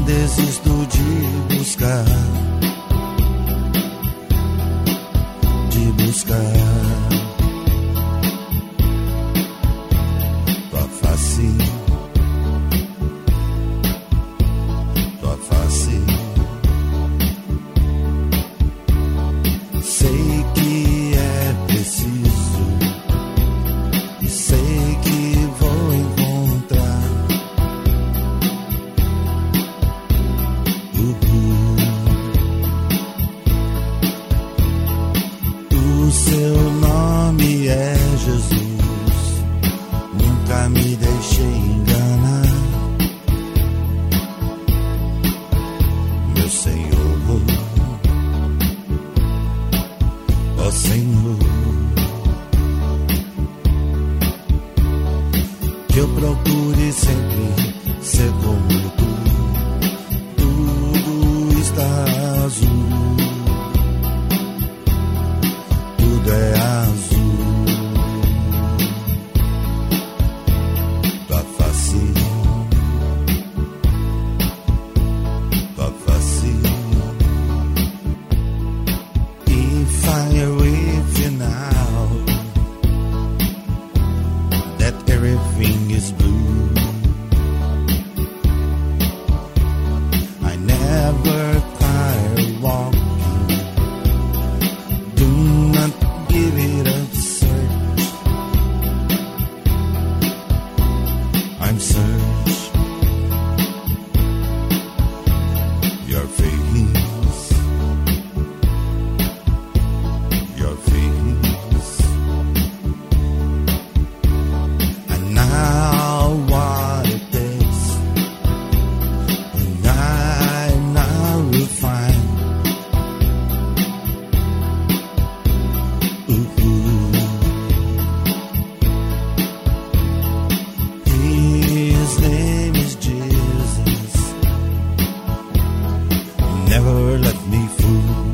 desisto de buscar, de buscar tua face, tua face. Sei que é preciso e sei que vou encontrar o seu nome é Jesus. Nunca me deixei enganar, meu Senhor, ó Senhor. Que eu procure sempre ser como tu. Tudo está azul, tudo é azul. Tua face, tua face. If I are with you now, that everything is blue. I never tire walking. Do not give it a search. I'm search your face, your face. And now what it takes, and I now will find. His name is Jesus. Never let me fool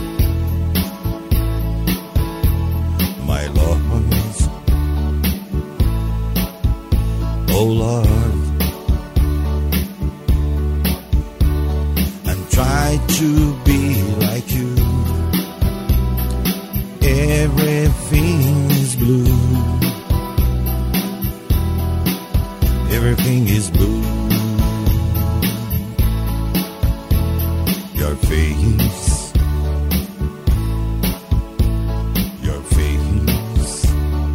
my Lord. Oh Lord, and try to be like you. Everything is blue. Everything is blue. Your face, your face.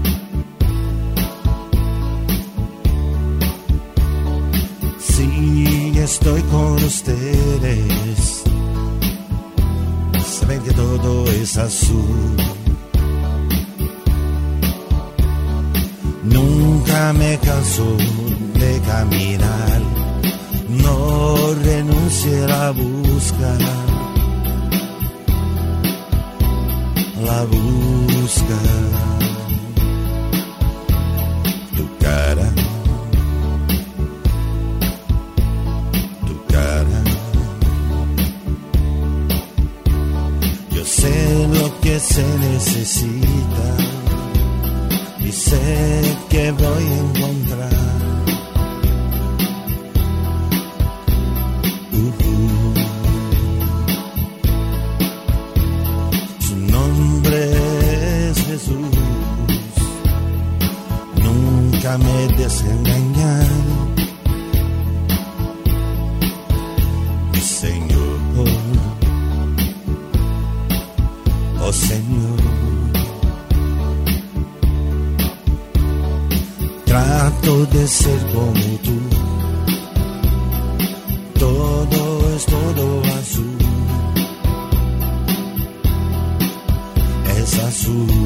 Si estoy con ustedes, saben que todo es azul. Nunca me canso de caminar, no renuncio a buscar, la buscar. Tu cara, tu cara. Yo sé lo que se necesita y sé que voy a encontrar. Su nombre es Jesús. Nunca me desengañar, mi Señor, oh Señor. Trato de ser como tú. Todo es todo azul. Es azul.